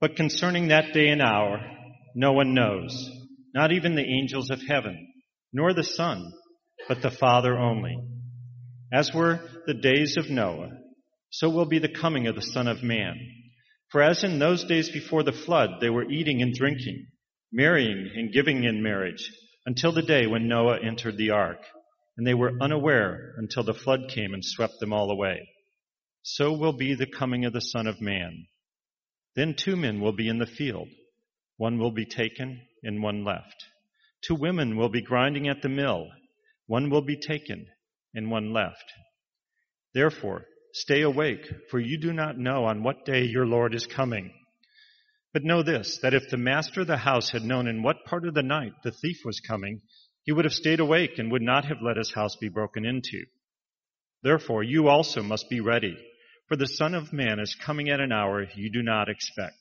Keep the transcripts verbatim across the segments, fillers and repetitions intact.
But concerning that day and hour, no one knows, not even the angels of heaven, nor the Son, but the Father only. As were the days of Noah, so will be the coming of the Son of Man. For as in those days before the flood, they were eating and drinking, marrying and giving in marriage, until the day when Noah entered the ark, and they were unaware until the flood came and swept them all away. So will be the coming of the Son of Man. Then two men will be in the field. One will be taken and one left. Two women will be grinding at the mill. One will be taken and one left. Therefore, stay awake, for you do not know on what day your Lord is coming. But know this, that if the master of the house had known in what part of the night the thief was coming, he would have stayed awake and would not have let his house be broken into. Therefore, you also must be ready, for the Son of Man is coming at an hour you do not expect.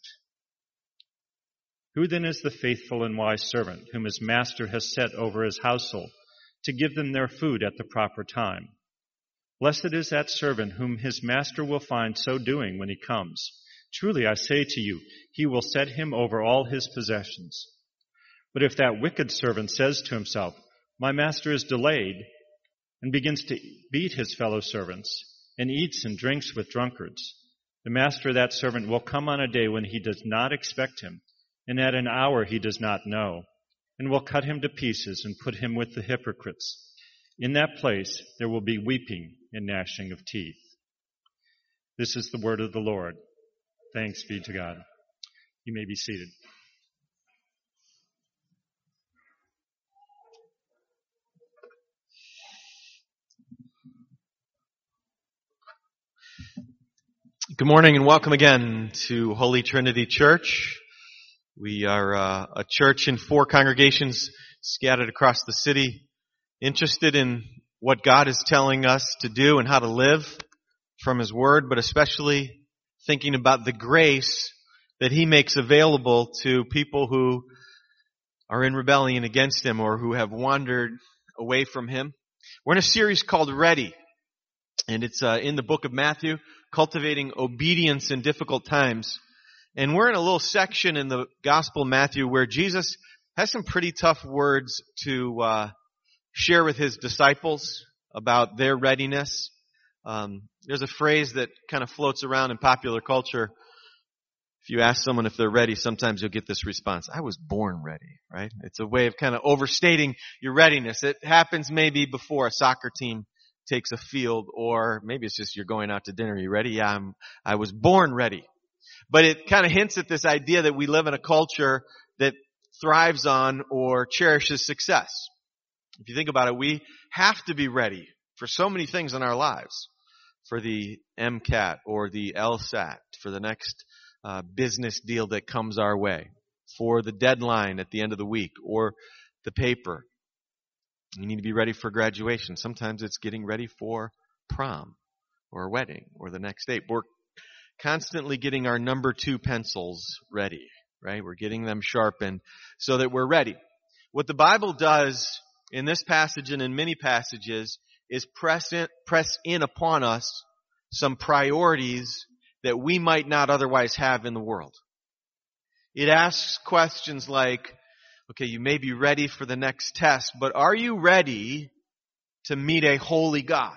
Who then is the faithful and wise servant whom his master has set over his household to give them their food at the proper time? Blessed is that servant whom his master will find so doing when he comes. Truly I say to you, he will set him over all his possessions. But if that wicked servant says to himself, my master is delayed, and begins to beat his fellow servants, and eats and drinks with drunkards, the master of that servant will come on a day when he does not expect him, and at an hour he does not know, and will cut him to pieces and put him with the hypocrites. In that place there will be weeping and gnashing of teeth. This is the word of the Lord. Thanks be to God. You may be seated. Good morning and welcome again to Holy Trinity Church. We are uh, a church in four congregations scattered across the city, interested in what God is telling us to do and how to live from His Word, but especially thinking about the grace that He makes available to people who are in rebellion against Him or who have wandered away from Him. We're in a series called Ready, and it's uh, in the book of Matthew, Cultivating Obedience in Difficult Times. And we're in a little section in the Gospel of Matthew where Jesus has some pretty tough words to uh, share with His disciples about their readiness. Um, there's a phrase that kind of floats around in popular culture. If you ask someone if they're ready, sometimes you'll get this response, I was born ready, right? It's a way of kind of overstating your readiness. It happens maybe before a soccer team takes a field, or maybe it's just you're going out to dinner. You ready? Yeah, I'm, I was born ready. But it kind of hints at this idea that we live in a culture that thrives on or cherishes success. If you think about it, we have to be ready for so many things in our lives. For the MCAT or the LSAT, for the next uh, business deal that comes our way, for the deadline at the end of the week, or the paper. You need to be ready for graduation. Sometimes it's getting ready for prom or a wedding or the next date. We're constantly getting our number two pencils ready, right? We're getting them sharpened so that we're ready. What the Bible does in this passage and in many passages is press in, press in upon us some priorities that we might not otherwise have in the world. It asks questions like, okay, you may be ready for the next test, but are you ready to meet a holy God?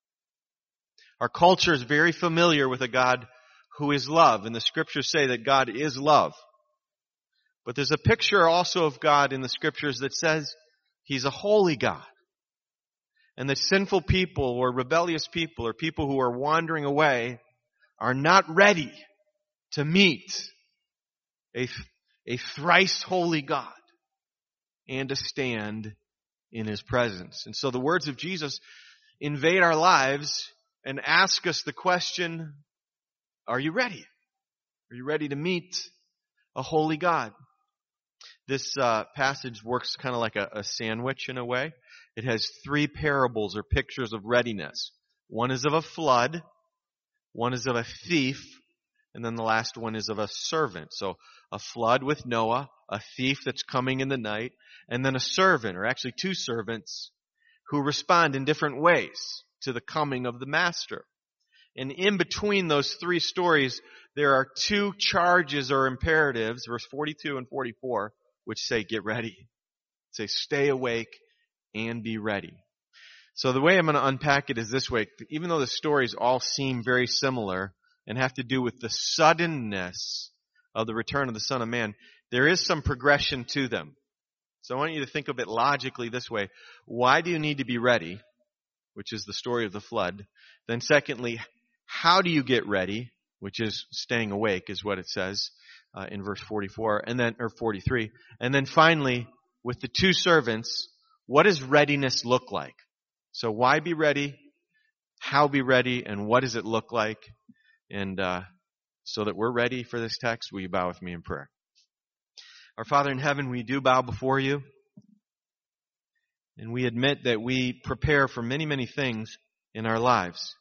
Our culture is very familiar with a God who is love, and the scriptures say that God is love. But there's a picture also of God in the scriptures that says He's a holy God. And that sinful people or rebellious people or people who are wandering away are not ready to meet a, a thrice holy God and to stand in His presence. And so the words of Jesus invade our lives and ask us the question, are you ready? Are you ready to meet a holy God? This uh, passage works kind of like a, a sandwich in a way. It has three parables or pictures of readiness. One is of a flood, one is of a thief, and then the last one is of a servant. So a flood with Noah, a thief that's coming in the night, and then a servant, or actually two servants, who respond in different ways to the coming of the master. And in between those three stories, there are two charges or imperatives, verse forty-two and forty-four, which say, get ready. Say, stay awake and be ready. So the way I'm going to unpack it is this way. Even though the stories all seem very similar and have to do with the suddenness of the return of the Son of Man, there is some progression to them. So I want you to think of it logically this way. Why do you need to be ready? Which is the story of the flood. Then secondly, how do you get ready? Which is staying awake, is what it says uh, in verse forty-four, and then or forty-three. And then finally, with the two servants, what does readiness look like? So why be ready? How be ready? And what does it look like? And uh, so that we're ready for this text, will you bow with me in prayer? Our Father in heaven, we do bow before you. And we admit that we prepare for many, many things in our lives.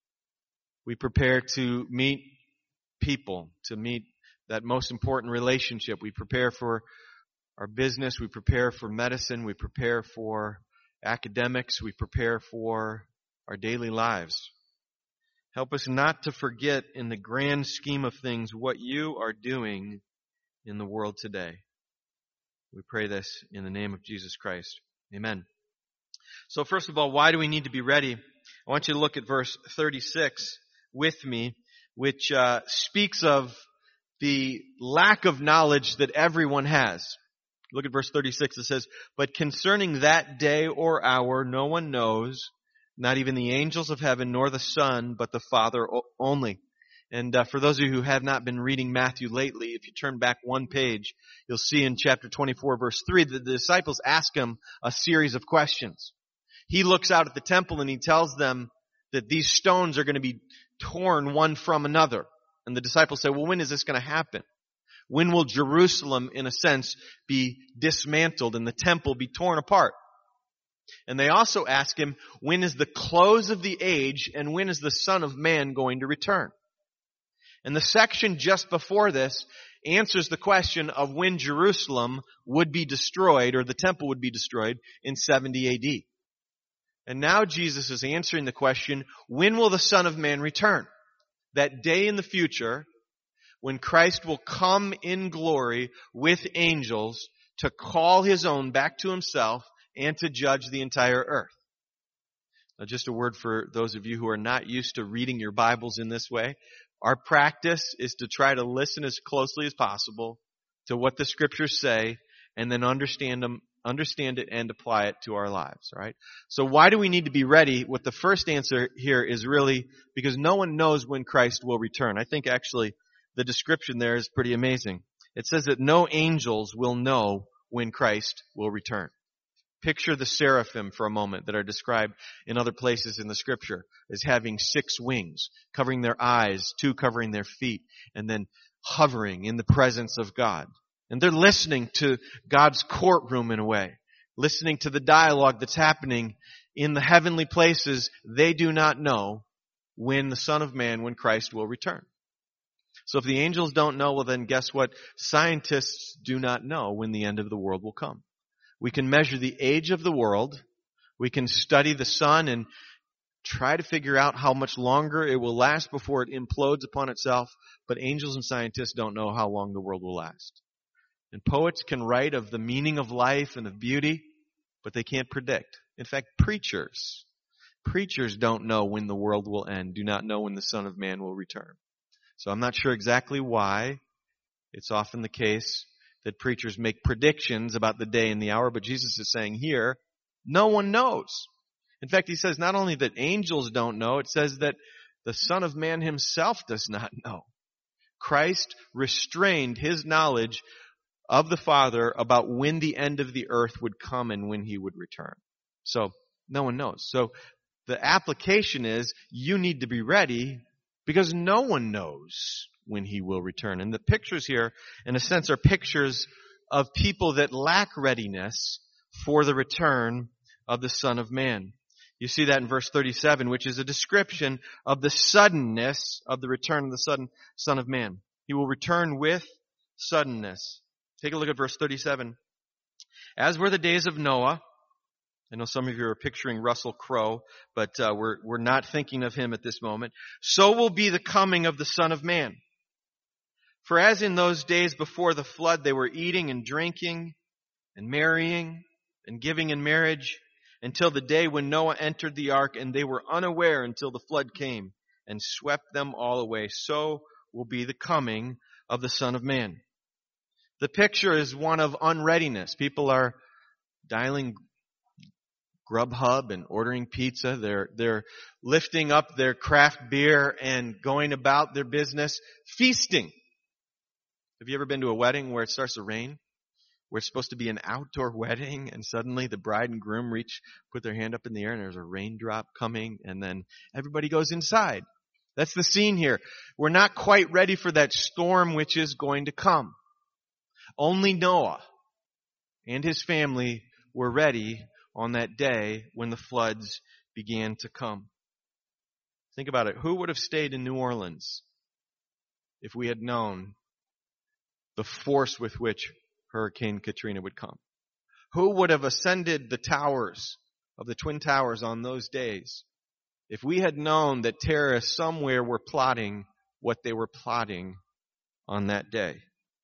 We prepare to meet people, to meet that most important relationship. We prepare for our business. We prepare for medicine. We prepare for academics. We prepare for our daily lives. Help us not to forget in the grand scheme of things what you are doing in the world today. We pray this in the name of Jesus Christ. Amen. So first of all, why do we need to be ready? I want you to look at verse thirty-six with me, which uh, speaks of the lack of knowledge that everyone has. Look at verse thirty-six. It says, but concerning that day or hour, no one knows, not even the angels of heaven, nor the Son, but the Father only. And uh, for those of you who have not been reading Matthew lately, if you turn back one page, you'll see in chapter twenty-four, verse three, that the disciples ask him a series of questions. He looks out at the temple and he tells them that these stones are going to be torn one from another. And the disciples say, well, when is this going to happen? When will Jerusalem, in a sense, be dismantled and the temple be torn apart? And they also ask him, when is the close of the age and when is the Son of Man going to return? And the section just before this answers the question of when Jerusalem would be destroyed, or the temple would be destroyed, in seventy A D. And now Jesus is answering the question, when will the Son of Man return? That day in the future when Christ will come in glory with angels to call his own back to himself and to judge the entire earth. Now, just a word for those of you who are not used to reading your Bibles in this way. Our practice is to try to listen as closely as possible to what the Scriptures say and then understand them, understand it and apply it to our lives, all right? So why do we need to be ready? What the first answer here is really because no one knows when Christ will return. I think actually the description there is pretty amazing. It says that no angels will know when Christ will return. Picture the seraphim for a moment that are described in other places in the Scripture as having six wings, covering their eyes, two covering their feet, and then hovering in the presence of God. And they're listening to God's courtroom in a way, listening to the dialogue that's happening in the heavenly places. They do not know when the Son of Man, when Christ will return. So if the angels don't know, well then guess what? Scientists do not know when the end of the world will come. We can measure the age of the world. We can study the sun and try to figure out how much longer it will last before it implodes upon itself. But angels and scientists don't know how long the world will last. And poets can write of the meaning of life and of beauty, but they can't predict. In fact, preachers, preachers don't know when the world will end, do not know when the Son of Man will return. So I'm not sure exactly why. It's often the case that preachers make predictions about the day and the hour, but Jesus is saying here, no one knows. In fact, he says not only that angels don't know, it says that the Son of Man himself does not know. Christ restrained his knowledge of the Father about when the end of the earth would come and when he would return. So, no one knows. So, the application is, you need to be ready because no one knows when he will return. And the pictures here, in a sense, are pictures of people that lack readiness for the return of the Son of Man. You see that in verse thirty-seven, which is a description of the suddenness of the return of the sudden Son of Man. He will return with suddenness. Take a look at verse thirty-seven. As were the days of Noah, I know some of you are picturing Russell Crowe, but uh, we're we're not thinking of him at this moment. So will be the coming of the Son of Man. For as in those days before the flood, they were eating and drinking and marrying and giving in marriage until the day when Noah entered the ark, and they were unaware until the flood came and swept them all away. So will be the coming of the Son of Man. The picture is one of unreadiness. People are dialing Grubhub and ordering pizza. They're, they're lifting up their craft beer and going about their business, feasting. Have you ever been to a wedding where it starts to rain? Where it's supposed to be an outdoor wedding, and suddenly the bride and groom reach, put their hand up in the air, and there's a raindrop coming, and then everybody goes inside. That's the scene here. We're not quite ready for that storm which is going to come. Only Noah and his family were ready on that day when the floods began to come. Think about it. Who would have stayed in New Orleans if we had known the force with which Hurricane Katrina would come? Who would have ascended the towers of the Twin Towers on those days if we had known that terrorists somewhere were plotting what they were plotting on that day?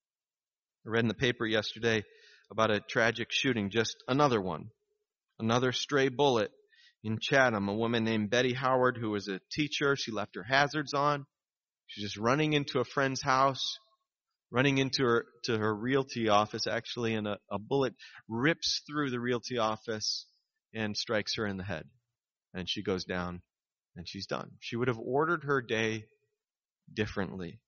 I read in the paper yesterday about a tragic shooting, just another one, another stray bullet in Chatham. A woman named Betty Howard, who was a teacher, she left her hazards on. She's just running into a friend's house, running into her to her realty office, actually, and a, a bullet rips through the realty office and strikes her in the head. And she goes down, and she's done. She would have ordered her day differently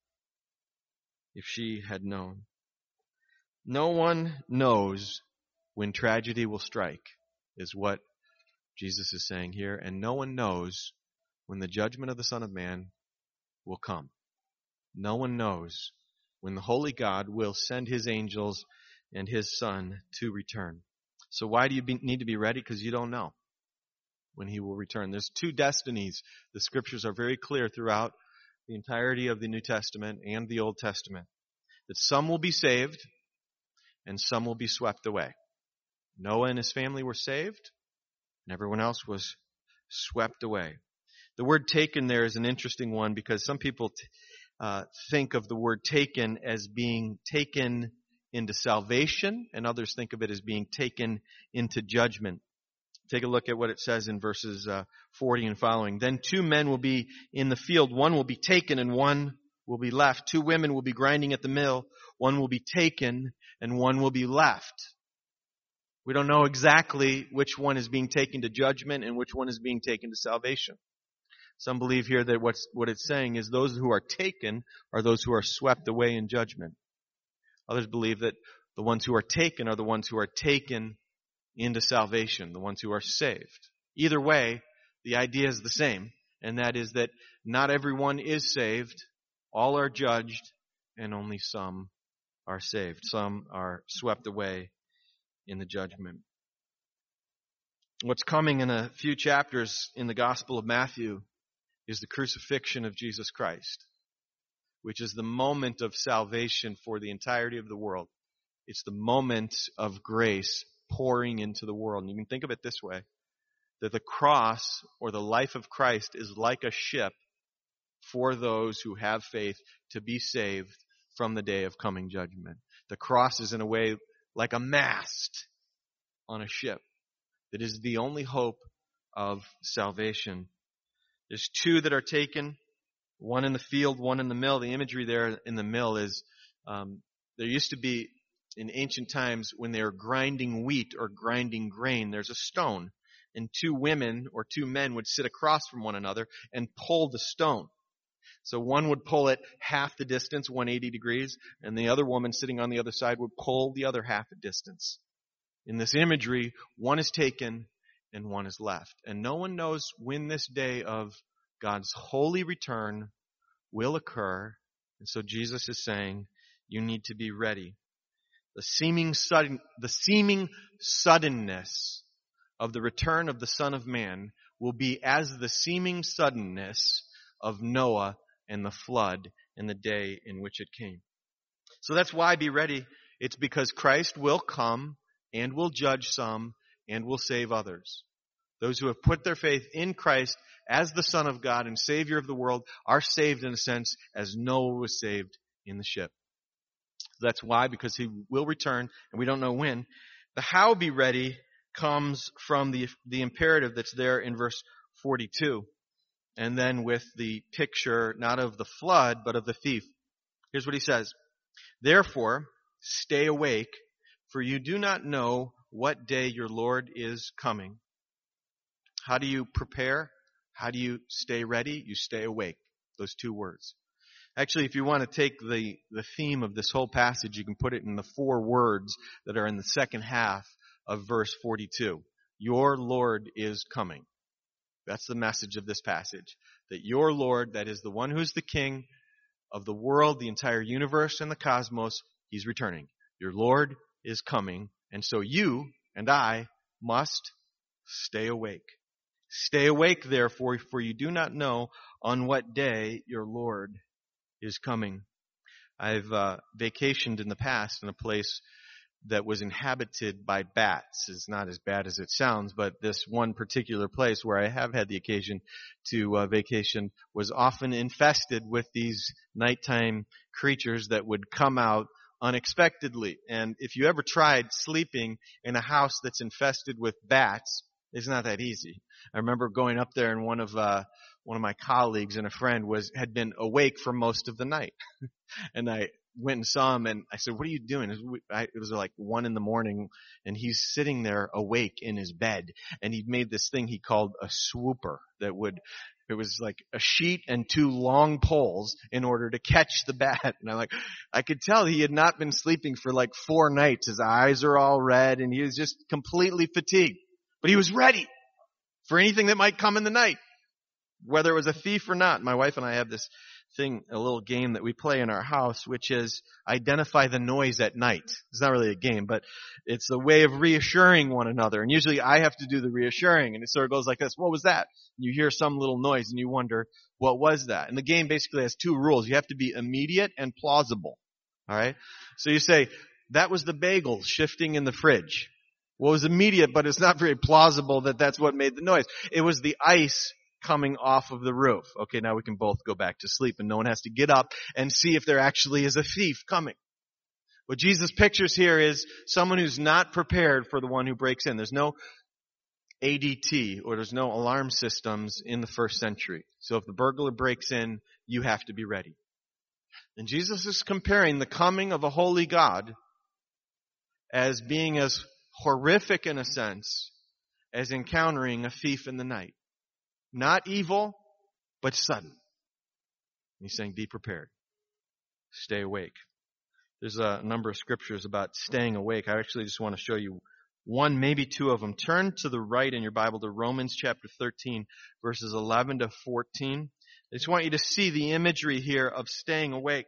if she had known. No one knows when tragedy will strike, is what Jesus is saying here, and no one knows when the judgment of the Son of Man will come. No one knows when the Holy God will send His angels and His Son to return. So why do you be, need to be ready? Because you don't know when He will return. There's two destinies. The Scriptures are very clear throughout the entirety of the New Testament and the Old Testament, that some will be saved and some will be swept away. Noah and his family were saved, and everyone else was swept away. The word taken there is an interesting one because some people t- uh, think of the word taken as being taken into salvation, and others think of it as being taken into judgment. Take a look at what it says in verses uh, forty and following. Then two men will be in the field. One will be taken and one will be left. Two women will be grinding at the mill. One will be taken and one will be left. We don't know exactly which one is being taken to judgment and which one is being taken to salvation. Some believe here that what's, what it's saying is those who are taken are those who are swept away in judgment. Others believe that the ones who are taken are the ones who are taken into salvation, the ones who are saved. Either way, the idea is the same, and that is that not everyone is saved, all are judged, and only some are saved. Some are swept away in the judgment. What's coming in a few chapters in the Gospel of Matthew is the crucifixion of Jesus Christ, which is the moment of salvation for the entirety of the world. It's the moment of grace pouring into the world. And you can think of it this way, that the cross or the life of Christ is like a ship for those who have faith to be saved from the day of coming judgment. The cross is in a way like a mast on a ship that is the only hope of salvation. There's two that are taken, one in the field, one in the mill. The imagery there in the mill is, um, there used to be in ancient times when they were grinding wheat or grinding grain, there's a stone, and two women or two men would sit across from one another and pull the stone. So one would pull it half the distance, one hundred eighty degrees, and the other woman sitting on the other side would pull the other half the distance. In this imagery, one is taken and one is left. And no one knows when this day of God's holy return will occur. And so Jesus is saying, you need to be ready. The seeming sudden, the seeming suddenness of the return of the Son of Man will be as the seeming suddenness of Noah and the flood and the day in which it came. So that's why be ready. It's because Christ will come and will judge some and will save others. Those who have put their faith in Christ as the Son of God and Savior of the world are saved in a sense as Noah was saved in the ship. That's why, because he will return, and we don't know when. The how be ready comes from the, the imperative that's there in verse forty-two. And then with the picture, not of the flood, but of the thief. Here's what he says. Therefore, stay awake, for you do not know what day your Lord is coming. How do you prepare? How do you stay ready? You stay awake. Those two words. Actually, if you want to take the, the theme of this whole passage, you can put it in the four words that are in the second half of verse forty-two. Your Lord is coming. That's the message of this passage. That your Lord, that is the one who's the King of the world, the entire universe and the cosmos, he's returning. Your Lord is coming, and so you and I must stay awake. Stay awake, therefore, for you do not know on what day your Lord is coming. I've uh, vacationed in the past in a place that was inhabited by bats. It's not as bad as it sounds, but this one particular place where I have had the occasion to uh, vacation was often infested with these nighttime creatures that would come out unexpectedly. And if you ever tried sleeping in a house that's infested with bats, it's not that easy. I remember going up there, and one of uh, one of my colleagues and a friend was had been awake for most of the night, and I went and saw him, and I said, "What are you doing?" It was, I, it was like one in the morning, and he's sitting there awake in his bed, and he'd made this thing he called a swooper that would. It was like a sheet and two long poles in order to catch the bat. And I'm like, I could tell he had not been sleeping for like four nights. His eyes are all red, and he was just completely fatigued. But he was ready for anything that might come in the night, whether it was a thief or not. My wife and I have this thing, a little game that we play in our house, which is identify the noise at night. It's not really a game, but it's a way of reassuring one another. And usually I have to do the reassuring, and it sort of goes like this. What was that? You hear some little noise, and you wonder, what was that? And the game basically has two rules. You have to be immediate and plausible. All right? So you say, that was the bagel shifting in the fridge. Well, it was immediate, but it's not very plausible that that's what made the noise. It was the ice coming off of the roof. Okay, now we can both go back to sleep, and no one has to get up and see if there actually is a thief coming. What Jesus pictures here is someone who's not prepared for the one who breaks in. There's no A D T, or there's no alarm systems in the first century. So if the burglar breaks in, you have to be ready. And Jesus is comparing the coming of a holy God as being as horrific in a sense as encountering a thief in the night. Not evil, but sudden. He's saying, be prepared. Stay awake. There's a number of scriptures about staying awake. I actually just want to show you one, maybe two of them. Turn to the right in your Bible to Romans chapter thirteen, verses eleven to fourteen. I just want you to see the imagery here of staying awake.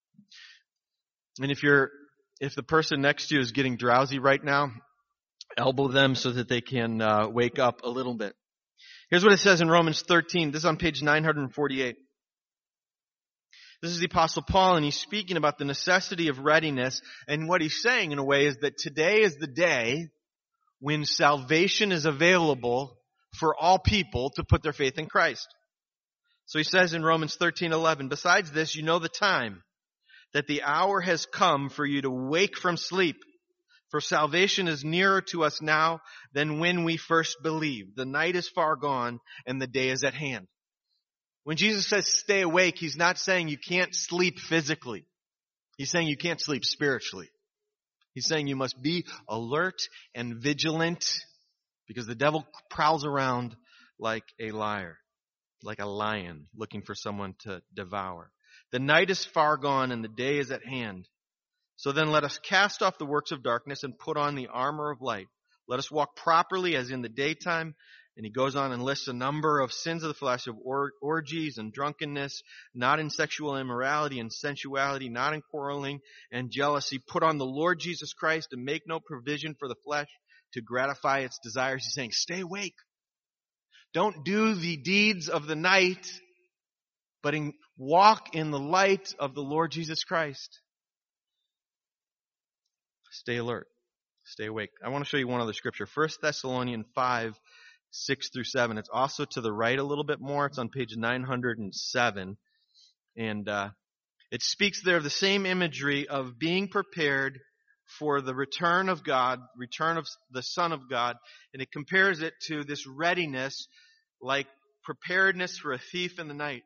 And if you're, if the person next to you is getting drowsy right now, elbow them so that they can uh, wake up a little bit. Here's what it says in Romans thirteen. This is on page nine forty-eight. This is the Apostle Paul, and he's speaking about the necessity of readiness. And what he's saying in a way is that today is the day when salvation is available for all people to put their faith in Christ. So he says in Romans thirteen eleven, besides this, you know the time, that the hour has come for you to wake from sleep. For salvation is nearer to us now than when we first believed. The night is far gone and the day is at hand. When Jesus says stay awake, he's not saying you can't sleep physically. He's saying you can't sleep spiritually. He's saying you must be alert and vigilant because the devil prowls around like a liar, like a lion looking for someone to devour. The night is far gone and the day is at hand. So then let us cast off the works of darkness and put on the armor of light. Let us walk properly as in the daytime. And he goes on and lists a number of sins of the flesh, of or- orgies and drunkenness, not in sexual immorality and sensuality, not in quarreling and jealousy. Put on the Lord Jesus Christ and make no provision for the flesh to gratify its desires. He's saying, stay awake. Don't do the deeds of the night, but in, walk in the light of the Lord Jesus Christ. Stay alert. Stay awake. I want to show you one other scripture. First Thessalonians five, six through seven. It's also to the right a little bit more. It's on page nine hundred seven. And uh, it speaks there of the same imagery of being prepared for the return of God, return of the Son of God. And it compares it to this readiness like preparedness for a thief in the night.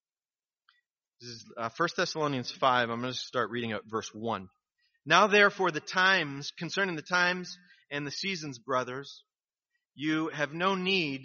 This is uh, First Thessalonians five. I'm going to start reading at verse one. Now therefore the times, concerning the times and the seasons, brothers, you have no need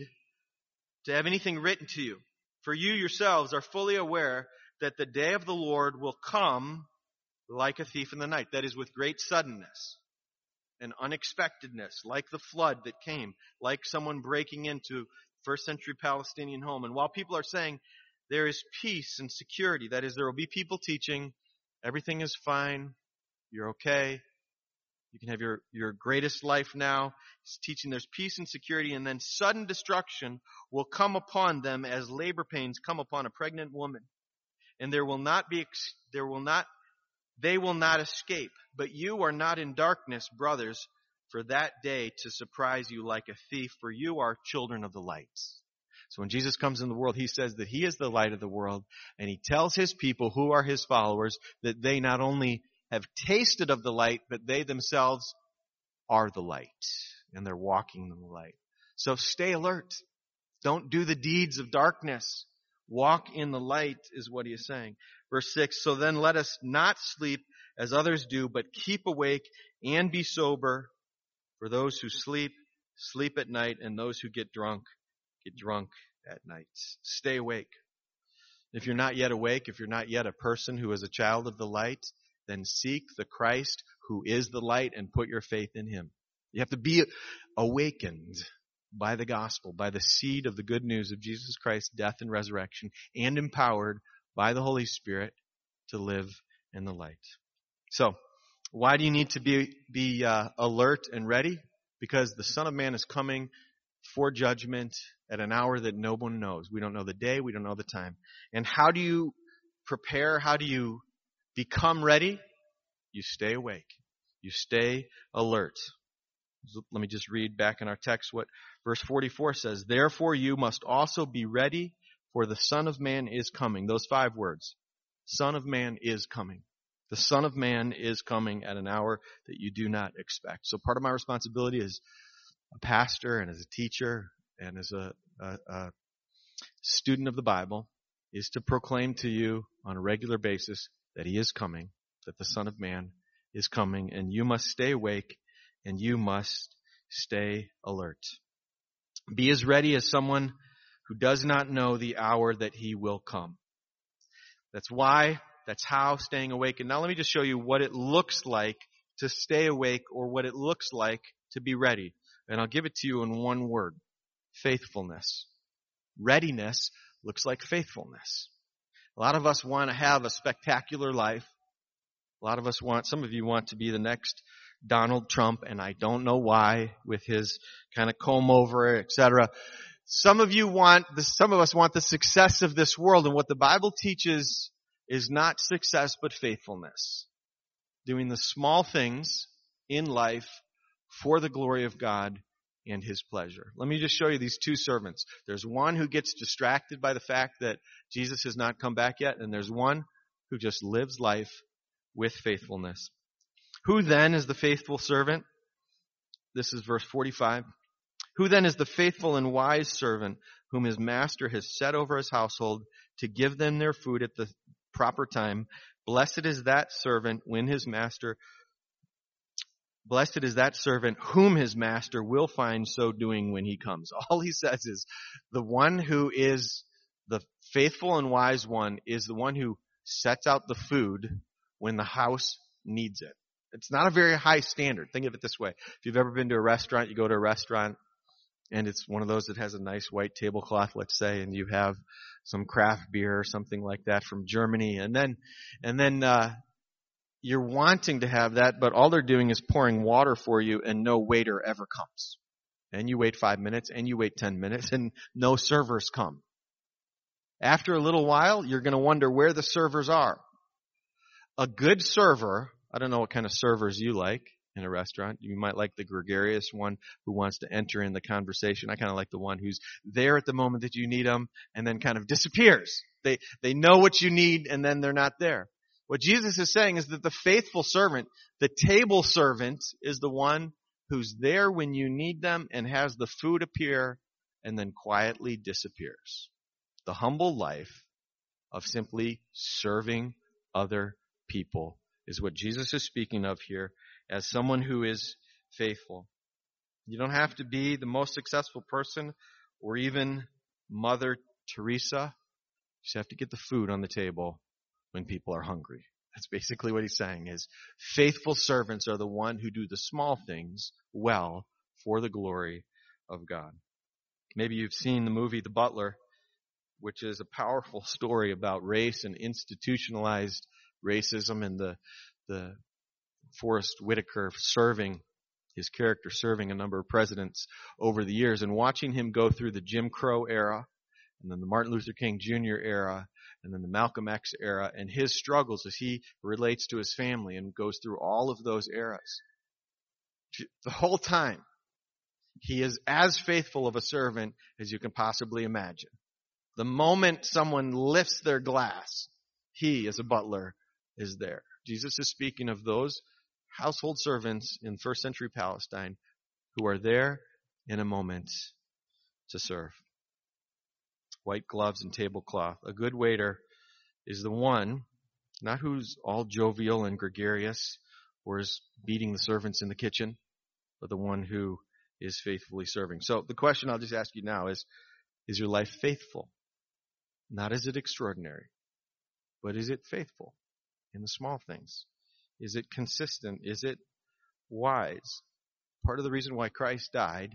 to have anything written to you. For you yourselves are fully aware that the day of the Lord will come like a thief in the night. That is, with great suddenness and unexpectedness, like the flood that came, like someone breaking into first century Palestinian home. And while people are saying there is peace and security, that is, there will be people teaching, everything is fine, you're okay, you can have your, your greatest life now. He's teaching there's peace and security, and then sudden destruction will come upon them as labor pains come upon a pregnant woman. And there will not be, there will not, they will not escape. But you are not in darkness, brothers, for that day to surprise you like a thief, for you are children of the light. So when Jesus comes in the world, he says that he is the light of the world, and he tells his people who are his followers that they not only have tasted of the light, but they themselves are the light, and they're walking in the light. So stay alert. Don't do the deeds of darkness. Walk in the light is what he is saying. Verse six, so then let us not sleep as others do, but keep awake and be sober. For those who sleep, sleep at night, and those who get drunk, get drunk at night. Stay awake. If you're not yet awake, if you're not yet a person who is a child of the light, then seek the Christ who is the light and put your faith in him. You have to be awakened by the gospel, by the seed of the good news of Jesus Christ's death and resurrection, and empowered by the Holy Spirit to live in the light. So, why do you need to be, be uh, alert and ready? Because the Son of Man is coming for judgment at an hour that no one knows. We don't know the day, we don't know the time. And how do you prepare? How do you become ready? You stay awake. You stay alert. Let me just read back in our text what verse forty-four says. Therefore you must also be ready, for the Son of Man is coming. Those five words. Son of Man is coming. The Son of Man is coming at an hour that you do not expect. So part of my responsibility as a pastor and as a teacher and as a, a, a student of the Bible is to proclaim to you on a regular basis that he is coming, that the Son of Man is coming, and you must stay awake and you must stay alert. Be as ready as someone who does not know the hour that he will come. That's why, that's how staying awake. And now let me just show you what it looks like to stay awake, or what it looks like to be ready. And I'll give it to you in one word. Faithfulness. Readiness looks like faithfulness. A lot of us want to have a spectacular life. A lot of us want, some of you want to be the next Donald Trump, and I don't know why, with his kind of comb over, et cetera. Some of you want, the, some of us want the success of this world, and what the Bible teaches is not success, but faithfulness. Doing the small things in life for the glory of God and his pleasure. Let me just show you these two servants. There's one who gets distracted by the fact that Jesus has not come back yet, and there's one who just lives life with faithfulness. Who then is the faithful servant? This is verse forty-five. Who then is the faithful and wise servant whom his master has set over his household to give them their food at the proper time? Blessed is that servant when his master, blessed is that servant whom his master will find so doing when he comes. All he says is the one who is the faithful and wise one is the one who sets out the food when the house needs it. It's not a very high standard. Think of it this way. If you've ever been to a restaurant, you go to a restaurant and it's one of those that has a nice white tablecloth, let's say, and you have some craft beer or something like that from Germany, and then, and then, uh, you're wanting to have that, but all they're doing is pouring water for you and no waiter ever comes. And you wait five minutes and you wait ten minutes and no servers come. After a little while, you're going to wonder where the servers are. A good server, I don't know what kind of servers you like, in a restaurant. You might like the gregarious one who wants to enter in the conversation. I kind of like the one who's there at the moment that you need them and then kind of disappears. They, they know what you need and then they're not there. What Jesus is saying is that the faithful servant, the table servant, is the one who's there when you need them and has the food appear and then quietly disappears. The humble life of simply serving other people is what Jesus is speaking of here as someone who is faithful. You don't have to be the most successful person or even Mother Teresa. You just have to get the food on the table when people are hungry. That's basically what he's saying is faithful servants are the one who do the small things well for the glory of God. Maybe you've seen the movie The Butler, which is a powerful story about race and institutionalized racism and the the Forrest Whitaker serving, his character serving a number of presidents over the years and watching him go through the Jim Crow era and then the Martin Luther King Junior era and then the Malcolm X era and his struggles as he relates to his family and goes through all of those eras. The whole time, he is as faithful of a servant as you can possibly imagine. The moment someone lifts their glass, he, as a butler, is there. Jesus is speaking of those household servants in first century Palestine who are there in a moment to serve. White gloves and tablecloth. A good waiter is the one, not who's all jovial and gregarious or is beating the servants in the kitchen, but the one who is faithfully serving. So the question I'll just ask you now is, is your life faithful? Not is it extraordinary, but is it faithful in the small things? Is it consistent? Is it wise? Part of the reason why Christ died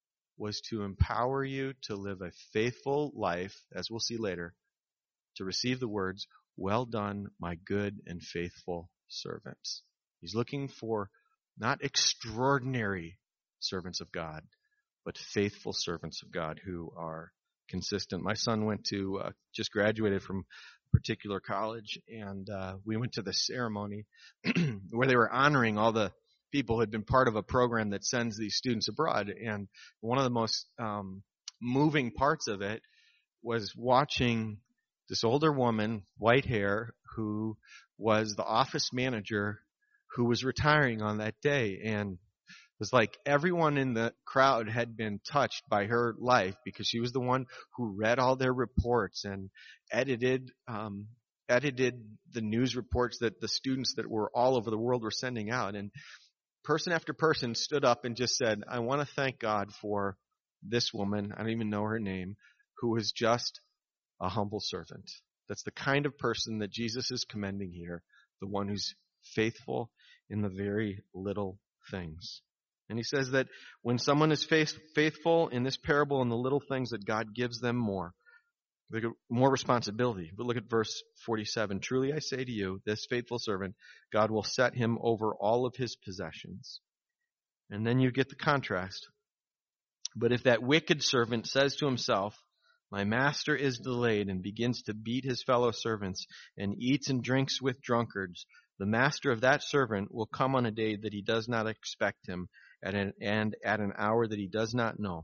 was to empower you to live a faithful life, as we'll see later, to receive the words, "Well done, my good and faithful servant." He's looking for not extraordinary servants of God, but faithful servants of God who are consistent. My son went to, uh, just graduated from a particular college, and uh, we went to the ceremony where they were honoring all the people who had been part of a program that sends these students abroad. And one of the most um, moving parts of it was watching this older woman, white hair, who was the office manager who was retiring on that day. And it was like everyone in the crowd had been touched by her life because she was the one who read all their reports and edited um, edited the news reports that the students that were all over the world were sending out. And person after person stood up and just said, "I want to thank God for this woman," I don't even know her name, "who was just a humble servant." That's the kind of person that Jesus is commending here, the one who's faithful in the very little things. And he says that when someone is faith, faithful in this parable in the little things, that God gives them more. Look at more responsibility. But look at verse forty-seven. "Truly I say to you, this faithful servant, God will set him over all of his possessions." And then you get the contrast. "But if that wicked servant says to himself, 'My master is delayed,' and begins to beat his fellow servants and eats and drinks with drunkards, the master of that servant will come on a day that he does not expect him, at an, and at an hour that he does not know,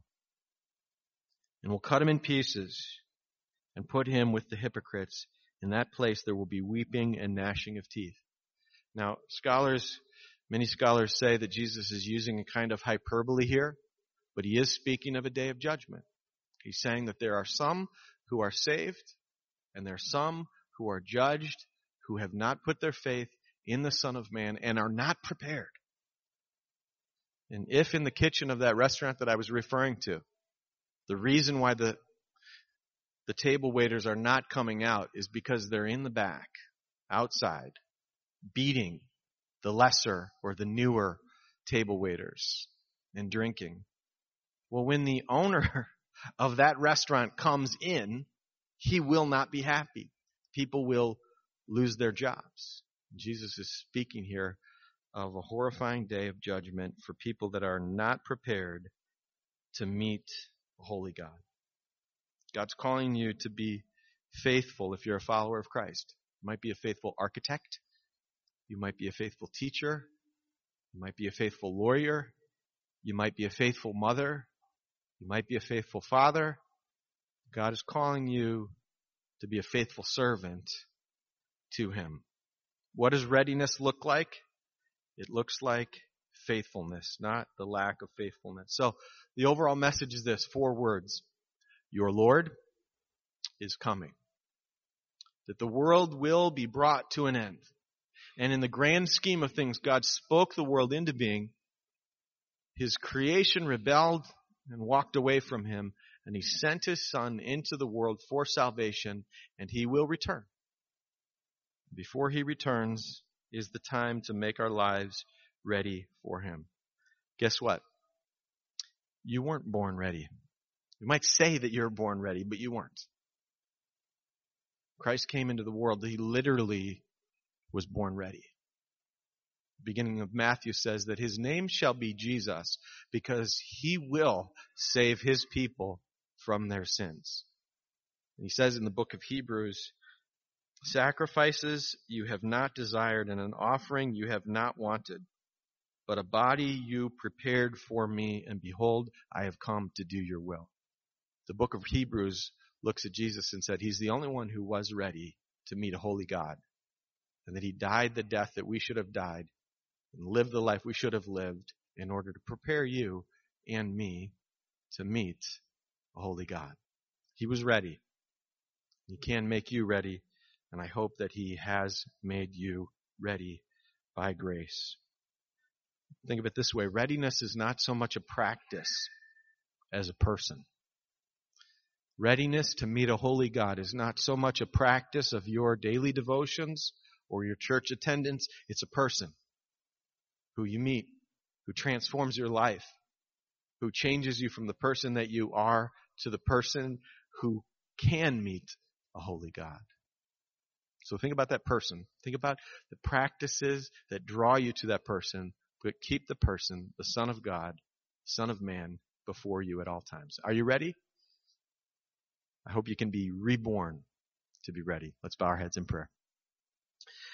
and will cut him in pieces and put him with the hypocrites. In that place there will be weeping and gnashing of teeth." Now, scholars, many scholars say that Jesus is using a kind of hyperbole here, but he is speaking of a day of judgment. He's saying that there are some who are saved, and there are some who are judged, who have not put their faith in the Son of Man and are not prepared. And if in the kitchen of that restaurant that I was referring to, the reason why the the table waiters are not coming out is because they're in the back, outside, beating the lesser or the newer table waiters and drinking. Well, when the owner of that restaurant comes in, he will not be happy. People will lose their jobs. Jesus is speaking here of a horrifying day of judgment for people that are not prepared to meet a holy God. God's calling you to be faithful if you're a follower of Christ. You might be a faithful architect. You might be a faithful teacher. You might be a faithful lawyer. You might be a faithful mother. You might be a faithful father. God is calling you to be a faithful servant to Him. What does readiness look like? It looks like faithfulness, not the lack of faithfulness. So the overall message is this, four words. Your Lord is coming. That the world will be brought to an end. And in the grand scheme of things, God spoke the world into being. His creation rebelled and walked away from Him, and He sent His Son into the world for salvation, and He will return. Before He returns is the time to make our lives ready for Him. Guess what? You weren't born ready. You might say that you're born ready, but you weren't. Christ came into the world. He literally was born ready. The beginning of Matthew says that His name shall be Jesus because He will save His people from their sins. And He says in the book of Hebrews, sacrifices you have not desired and an offering you have not wanted, but a body you prepared for me, and behold, I have come to do your will. The book of Hebrews looks at Jesus and said He's the only one who was ready to meet a holy God, and that He died the death that we should have died and lived the life we should have lived in order to prepare you and me to meet a holy God. He was ready. He can make you ready, and I hope that He has made you ready by grace. Think of it this way. Readiness is not so much a practice as a person. Readiness to meet a holy God is not so much a practice of your daily devotions or your church attendance. It's a person who you meet, who transforms your life, who changes you from the person that you are to the person who can meet a holy God. So think about that person. Think about the practices that draw you to that person, but keep the person, the Son of God, Son of Man, before you at all times. Are you ready? I hope you can be reborn to be ready. Let's bow our heads in prayer.